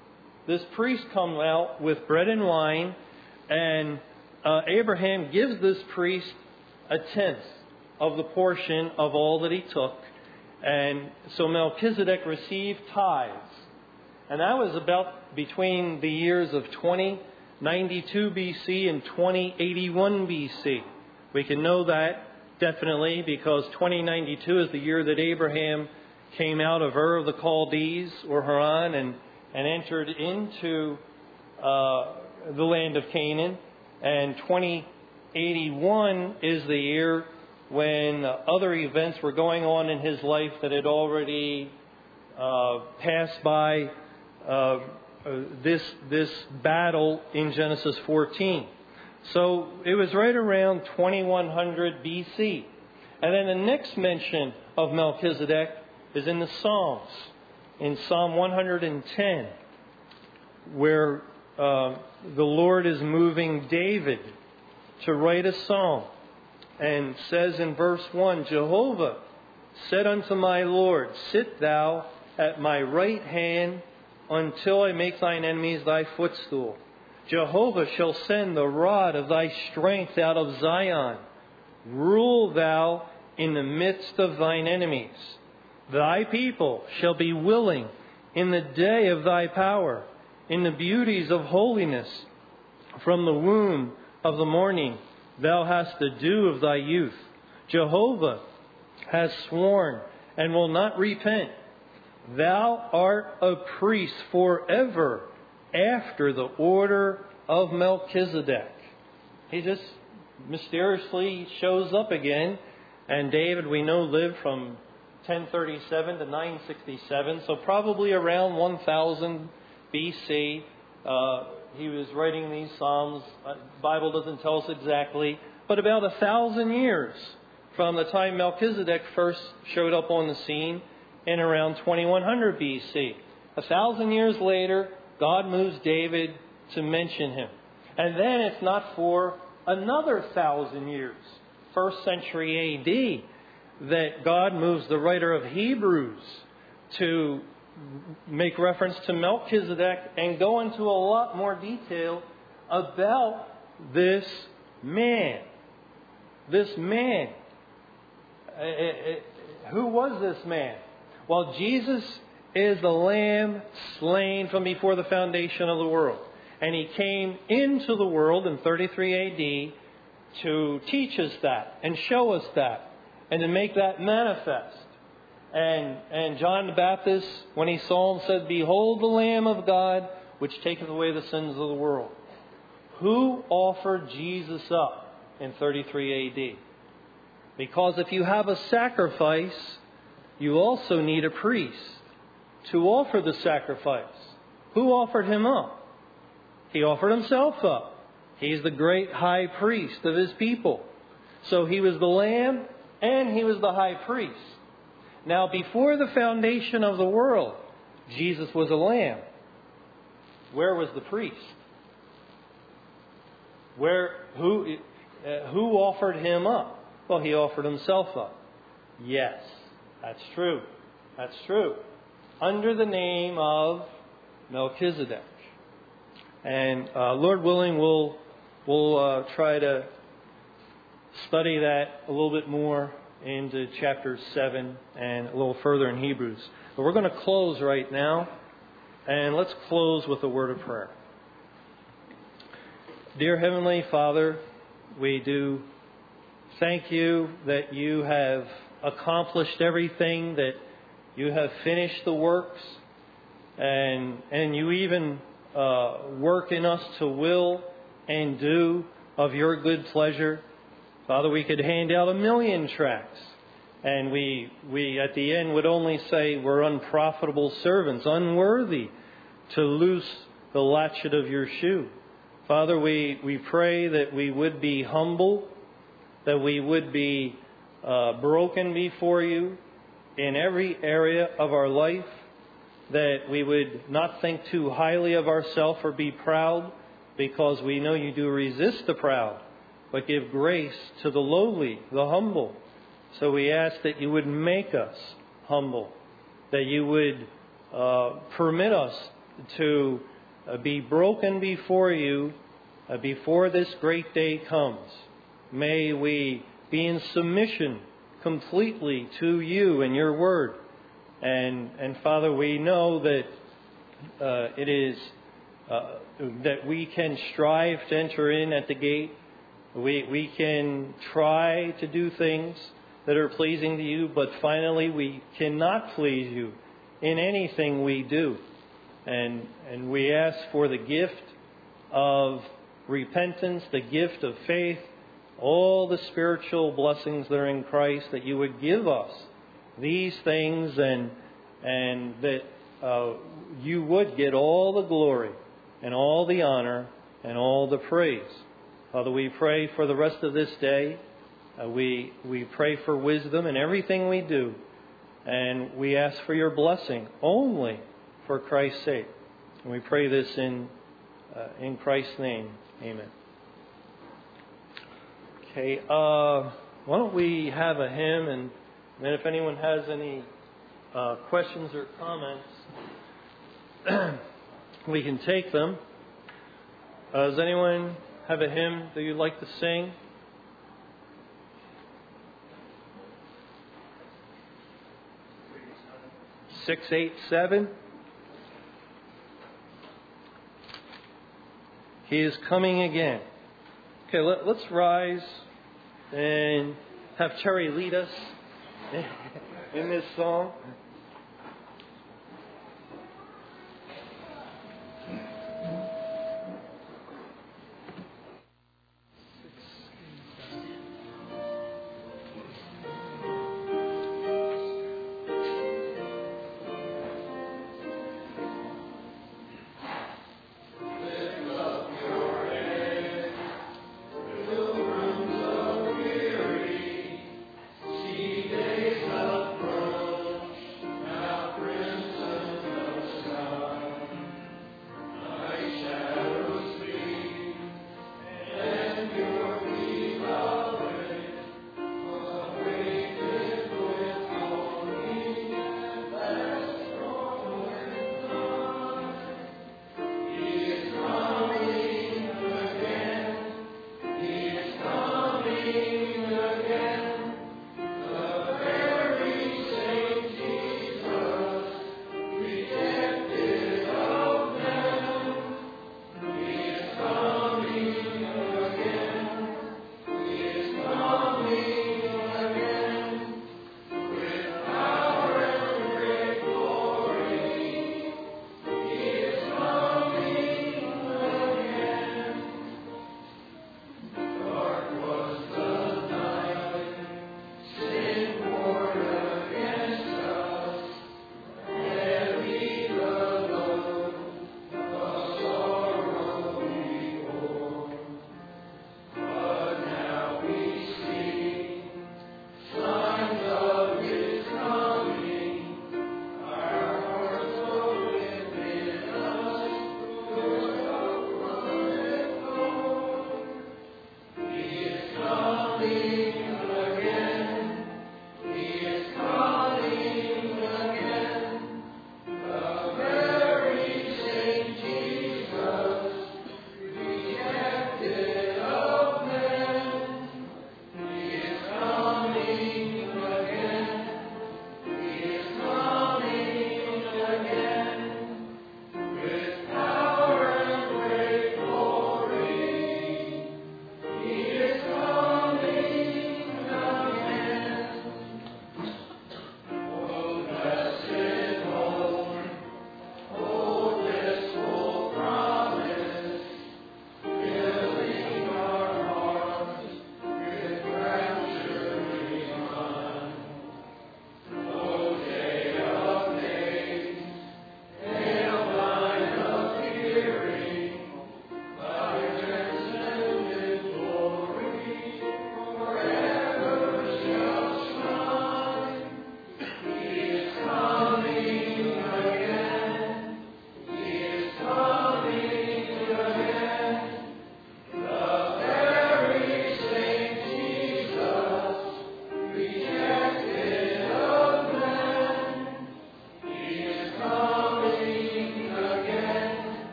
this priest comes out with bread and wine, and uh, Abraham gives this priest a tenth of the portion of all that he took. And so Melchizedek received tithes. And that was about between the years of twenty ninety-two B C and twenty eighty-one B C. We can know that definitely because twenty ninety-two is the year that Abraham came out of Ur of the Chaldees, or Haran, and, and entered into uh, the land of Canaan. And twenty eighty-one is the year when uh, other events were going on in his life that had already uh, passed by uh, this this battle in Genesis fourteen. So it was right around twenty-one hundred B C. And then the next mention of Melchizedek is in the Psalms, in Psalm one hundred ten, where uh, the Lord is moving David to write a psalm, and says in verse one, Jehovah said unto my Lord, sit thou at my right hand until I make thine enemies thy footstool. Jehovah shall send the rod of thy strength out of Zion. Rule thou in the midst of thine enemies. Thy people shall be willing in the day of thy power, in the beauties of holiness. From the womb of the morning thou hast the dew of thy youth. Jehovah has sworn and will not repent. Thou art a priest forever after the order of Melchizedek. He just mysteriously shows up again. And David, we know, lived from ten thirty-seven to nine sixty-seven, so probably around one thousand B C. Uh, he was writing these Psalms. The Bible doesn't tell us exactly, but about a thousand years from the time Melchizedek first showed up on the scene in around twenty-one hundred B C. A thousand years later, God moves David to mention him. And then it's not for another thousand years, first century A D, that God moves the writer of Hebrews to make reference to Melchizedek and go into a lot more detail about this man. This man. Who was this man? Well, Jesus is the Lamb slain from before the foundation of the world. And he came into the world in thirty-three A D to teach us that and show us that and to make that manifest. And and John the Baptist, when he saw him, said, Behold the Lamb of God, which taketh away the sins of the world. Who offered Jesus up in thirty-three A D? Because if you have a sacrifice, you also need a priest to offer the sacrifice. Who offered him up? He offered himself up. He's the great high priest of his people. So he was the lamb and he was the high priest. Now, before the foundation of the world, Jesus was a lamb. Where was the priest? Where who uh, who offered him up? Well, he offered himself up. Yes, that's true. That's true. Under the name of Melchizedek. And uh, Lord willing, we'll we'll uh, try to study that a little bit more into chapter seven and a little further in Hebrews. But we're going to close right now, and let's close with a word of prayer. Dear Heavenly Father, we do thank you that you have accomplished everything, that you have finished the works, and and you even uh, work in us to will and do of your good pleasure. Father, we could hand out a million tracts, and we we at the end would only say we're unprofitable servants, unworthy to loose the latchet of your shoe. Father, we, we pray that we would be humble, that we would be uh, broken before you in every area of our life, that we would not think too highly of ourselves or be proud, because we know you do resist the proud, but give grace to the lowly, the humble. So we ask that you would make us humble, that you would uh, permit us to uh, be broken before you uh, before this great day comes. May we be in submission completely to you and your word. And, and Father, we know that uh, it is uh, that we can strive to enter in at the gate. We, we can try to do things that are pleasing to you, but finally we cannot please you in anything we do. And, and we ask for the gift of repentance, the gift of faith, all the spiritual blessings that are in Christ, that you would give us these things, and and that uh, you would get all the glory and all the honor and all the praise. Father, we pray for the rest of this day. Uh, we we pray for wisdom in everything we do, and we ask for your blessing only for Christ's sake. And we pray this in uh, in Christ's name. Amen. Okay, uh, why don't we have a hymn, and then if anyone has any uh, questions or comments, we can take them. Uh, does anyone have a hymn that you'd like to sing? six eight seven. He is coming again. Okay, let, let's rise and have Terry lead us in this song.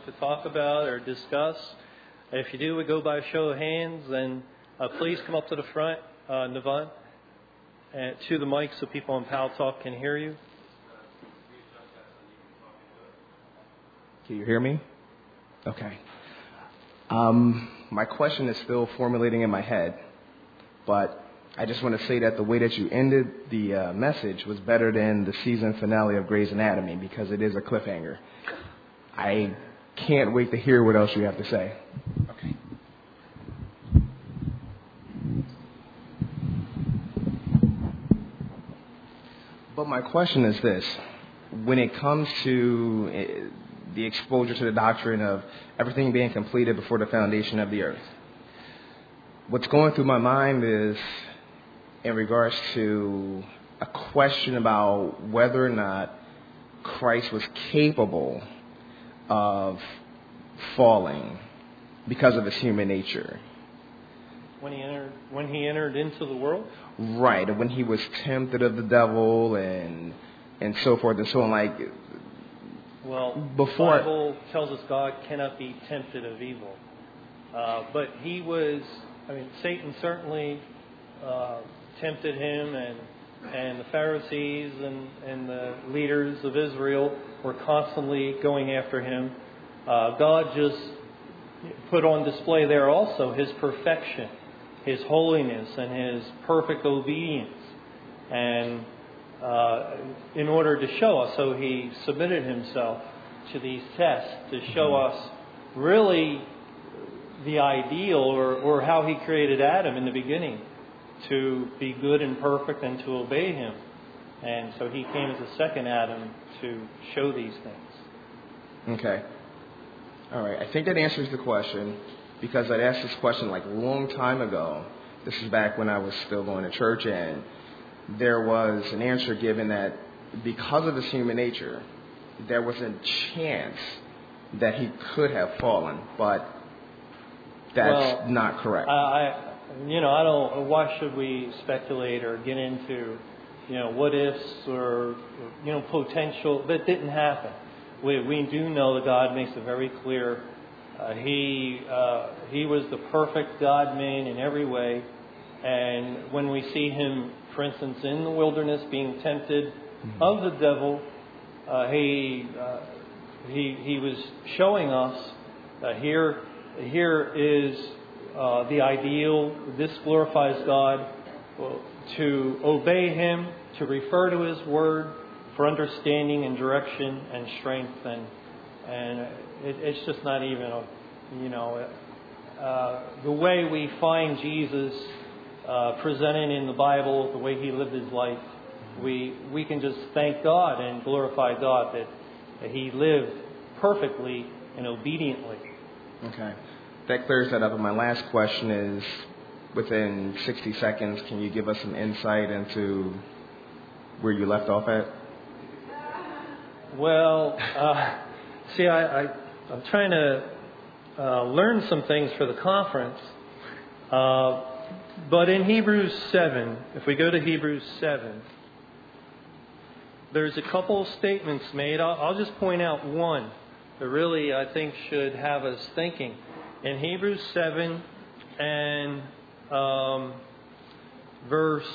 like to talk about or discuss. If you do, we go by a show of hands. And uh, please come up to the front, uh, Navon, and to the mic so people on Pal Talk can hear you. Can you hear me? Okay. Um, my question is still formulating in my head, but I just want to say that the way that you ended the uh, message was better than the season finale of Grey's Anatomy, because it is a cliffhanger. I can't wait to hear what else you have to say. Okay. But my question is this. When it comes to uh, the exposure to the doctrine of everything being completed before the foundation of the earth, what's going through my mind is in regards to a question about whether or not Christ was capable of falling because of his human nature. When he entered, when he entered into the world? Right, when he was tempted of the devil and and so forth and so on. Like, well, before the Bible tells us God cannot be tempted of evil. Uh, but he was, I mean, Satan certainly uh, tempted him, and and the Pharisees and, and the leaders of Israel were constantly going after him. Uh, God just put on display there also his perfection, his holiness, and his perfect obedience. And uh, in order to show us, so he submitted himself to these tests to show us really the ideal, or, or how he created Adam in the beginning, to be good and perfect and to obey him. And so he came as a second Adam to show these things. Okay. All right. I think that answers the question, because I'd asked this question like a long time ago. This is back when I was still going to church, and there was an answer given that because of his human nature, there was a chance that he could have fallen, but that's well, not correct. I, I, you know, I don't. Why should we speculate or get into, you know, what ifs or, you know, potential that didn't happen? We we do know that God makes it very clear. Uh, he uh, he was the perfect God-man in every way, and when we see him, for instance, in the wilderness being tempted mm-hmm. of the devil, uh, he uh, he he was showing us uh, here here is uh, the ideal. This glorifies God, well, to obey him, to refer to his word for understanding and direction and strength, and and it, it's just not even a, you know uh, the way we find Jesus uh, presented in the Bible, the way he lived his life. We we can just thank God and glorify God that, that he lived perfectly and obediently. Okay, that clears that up. And my last question is, within sixty seconds, can you give us some insight into where you left off at? Well, uh, see, I, I, I'm trying to uh, learn some things for the conference. Uh, but in Hebrews seven, if we go to Hebrews seven, there's a couple statements made. I'll, I'll just point out one that really I think should have us thinking. In Hebrews seven and um, verse...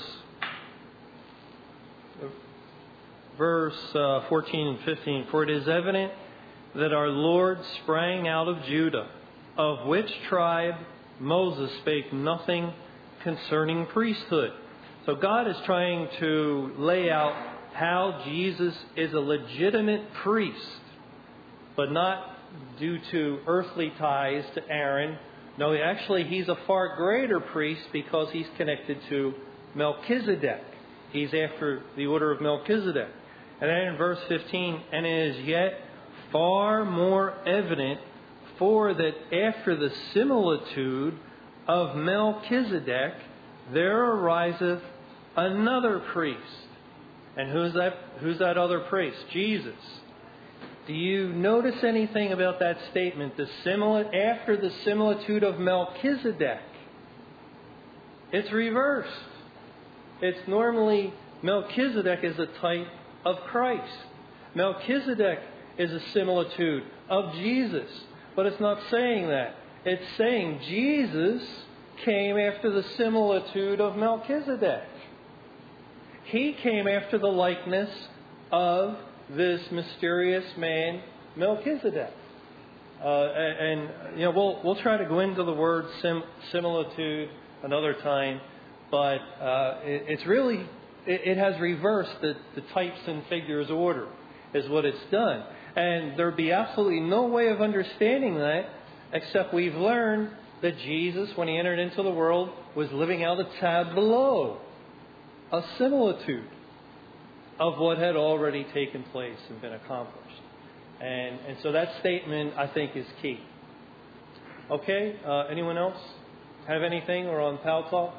Verse uh, fourteen and fifteen, for it is evident that our Lord sprang out of Judah, of which tribe Moses spake nothing concerning priesthood. So God is trying to lay out how Jesus is a legitimate priest, but not due to earthly ties to Aaron. No, actually he's a far greater priest because he's connected to Melchizedek. He's after the order of Melchizedek. And then in verse fifteen, and it is yet far more evident, for that after the similitude of Melchizedek, there ariseth another priest. And who's that? Who's that other priest? Jesus. Do you notice anything about that statement? The simil- after the similitude of Melchizedek, it's reversed. It's normally Melchizedek is a type of Christ. Melchizedek is a similitude of Jesus. But it's not saying that. It's saying Jesus came after the similitude of Melchizedek. He came after the likeness of this mysterious man, Melchizedek. Uh, and, and, you know, we'll we'll try to go into the word sim, similitude another time, but uh, it, it's really it, it has reversed the, the types and figures order, is what it's done. And there'd be absolutely no way of understanding that except we've learned that Jesus, when he entered into the world, was living out a tableau, a similitude of what had already taken place and been accomplished. And, and so that statement, I think, is key. Okay, uh, anyone else have anything or on Pal Talk?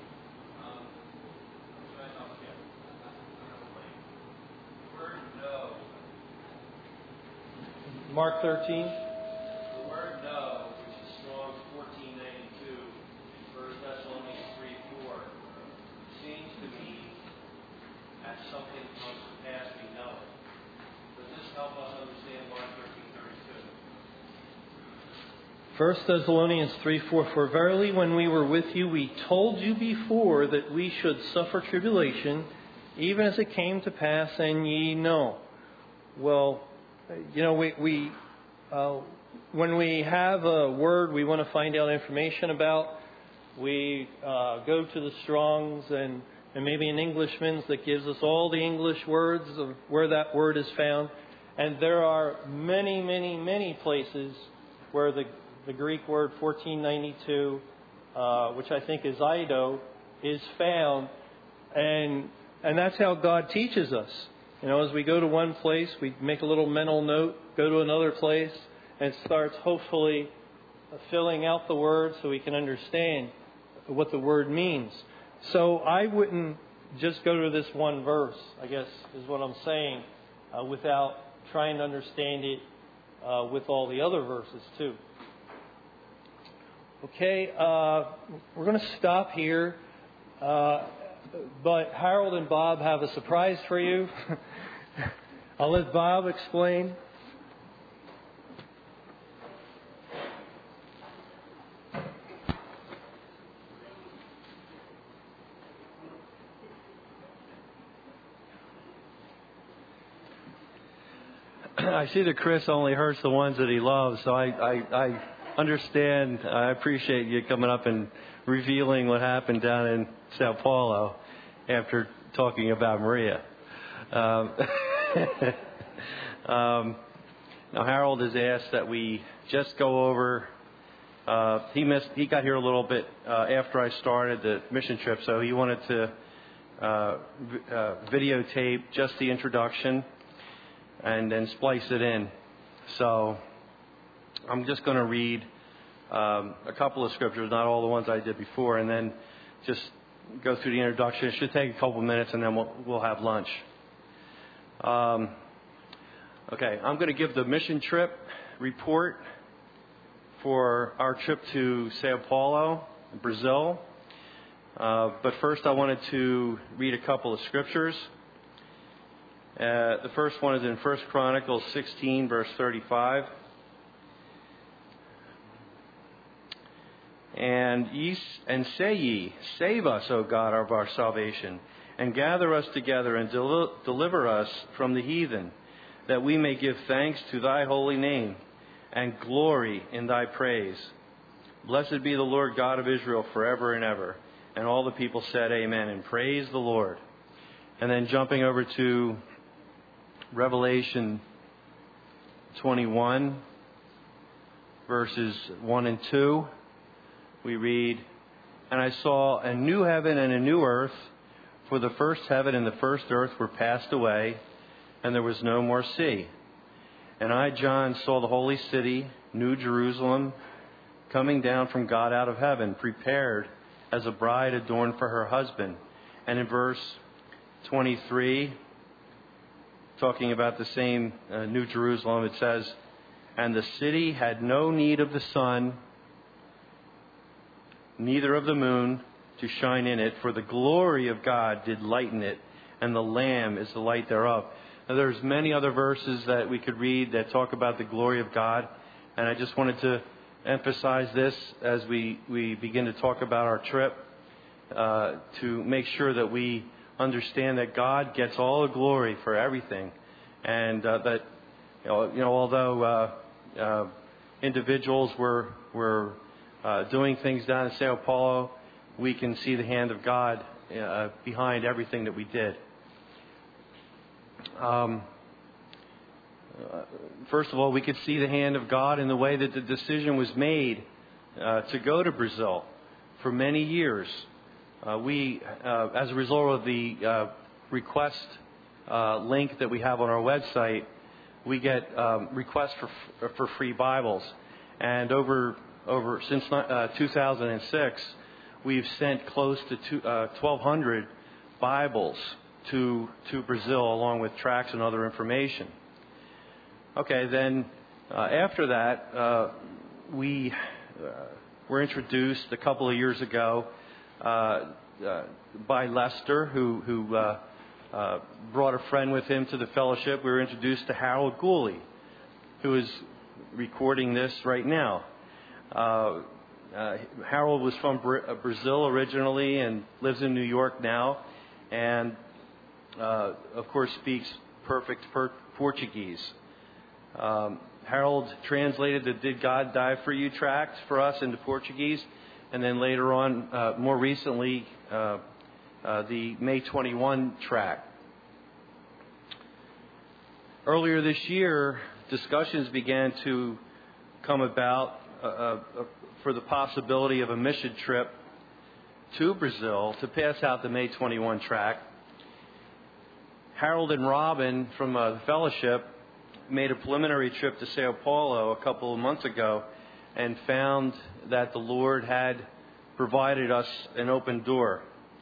Mark thirteen. The word "no," which is Strong's fourteen ninety-two, and First Thessalonians three four, seems to be as something comes to pass we know it. Does this help us understand Mark thirteen thirty-two? First Thessalonians three four. For verily, when we were with you, we told you before that we should suffer tribulation, even as it came to pass, and ye know. Well, you know, we, we uh, when we have a word we want to find out information about, we uh, go to the Strong's and, and maybe an Englishman's that gives us all the English words of where that word is found. And there are many, many, many places where the, the Greek word fourteen ninety-two, uh, which I think is eido, is found. And and that's how God teaches us. You know, as we go to one place, we make a little mental note, go to another place, and it starts hopefully filling out the word so we can understand what the word means. So I wouldn't just go to this one verse, I guess is what I'm saying, uh, without trying to understand it uh, with all the other verses too. Okay, uh, we're going to stop here. Uh, But Harold and Bob have a surprise for you. I'll let Bob explain. I see that Chris only hurts the ones that he loves, so I, I, I understand. I appreciate you coming up and revealing what happened down in Sao Paulo after talking about Maria. Um, um, now, Harold has asked that we just go over. Uh, he missed. He got here a little bit uh, after I started the mission trip, so he wanted to uh, v- uh, videotape just the introduction and then splice it in. So I'm just going to read um, a couple of scriptures, not all the ones I did before, and then just go through the introduction. It should take a couple of minutes, and then we'll, we'll have lunch. Um, okay, I'm going to give the mission trip report for our trip to Sao Paulo, Brazil. Uh, but first, I wanted to read a couple of scriptures. Uh, the first one is in First Chronicles sixteen, verse thirty-five. And ye and say ye, save us, O God of our salvation, and gather us together and del- deliver us from the heathen, that we may give thanks to thy holy name and glory in thy praise. Blessed be the Lord God of Israel forever and ever. And all the people said amen and praise the Lord. And then jumping over to Revelation twenty-one, verses one and two. We read, and I saw a new heaven and a new earth, for the first heaven and the first earth were passed away, and there was no more sea. And I, John, saw the holy city, New Jerusalem, coming down from God out of heaven, prepared as a bride adorned for her husband. And in verse twenty-three, talking about the same uh, New Jerusalem, it says, and the city had no need of the sun, neither of the moon to shine in it, for the glory of God did lighten it, and the Lamb is the light thereof. Now, there's many other verses that we could read that talk about the glory of God, and I just wanted to emphasize this as we, we begin to talk about our trip, uh, to make sure that we understand that God gets all the glory for everything, and uh, that you know, you know although uh, uh, individuals were were uh, doing things down in Sao Paulo, we can see the hand of God uh, behind everything that we did. Um, uh, first of all, we could see the hand of God in the way that the decision was made uh, to go to Brazil for many years. Uh, we, uh, as a result of the uh, request uh, link that we have on our website, we get um, requests for for free Bibles, and over over since uh, two thousand six, we've sent close to two, uh, twelve hundred Bibles to to Brazil, along with tracts and other information. Okay, then uh, after that, uh, we uh, were introduced a couple of years ago uh, uh, by Lester, who who uh, uh, brought a friend with him to the fellowship. We were introduced to Harold Gooley, who is recording this right now. Uh, uh, Harold was from Bra- Brazil originally and lives in New York now, and uh, of course speaks perfect per- Portuguese. Um, Harold translated the Did God Die For You tract for us into Portuguese, and then later on, uh, more recently, uh, uh, the May twenty-first tract. Earlier this year, discussions began to come about uh, uh, for the possibility of a mission trip to Brazil to pass out the May twenty-first tract. Harold and Robin from uh, the fellowship made a preliminary trip to Sao Paulo a couple of months ago and found that the Lord had provided us an open door.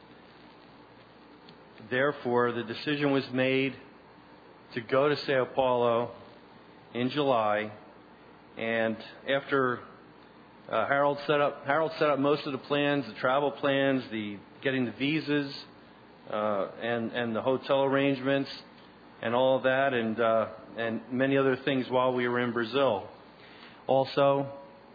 Therefore, the decision was made to go to Sao Paulo in July, and after uh, Harold set up Harold set up most of the plans, the travel plans, the getting the visas, uh, and and the hotel arrangements, and all of that, and uh, and many other things while we were in Brazil. Also,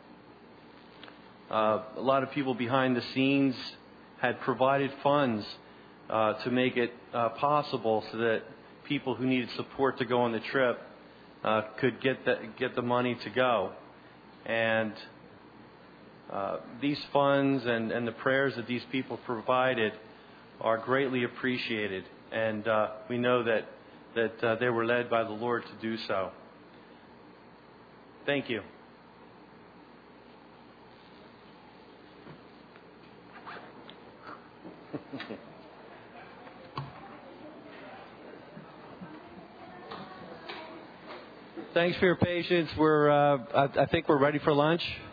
uh, a lot of people behind the scenes had provided funds uh, to make it uh, possible so that people who needed support to go on the trip uh, could get the, get the money to go. And uh, these funds and, and the prayers that these people provided are greatly appreciated. And uh, we know that that uh, they were led by the Lord to do so. Thank you. Thanks for your patience. We're, uh, I, I think we're ready for lunch.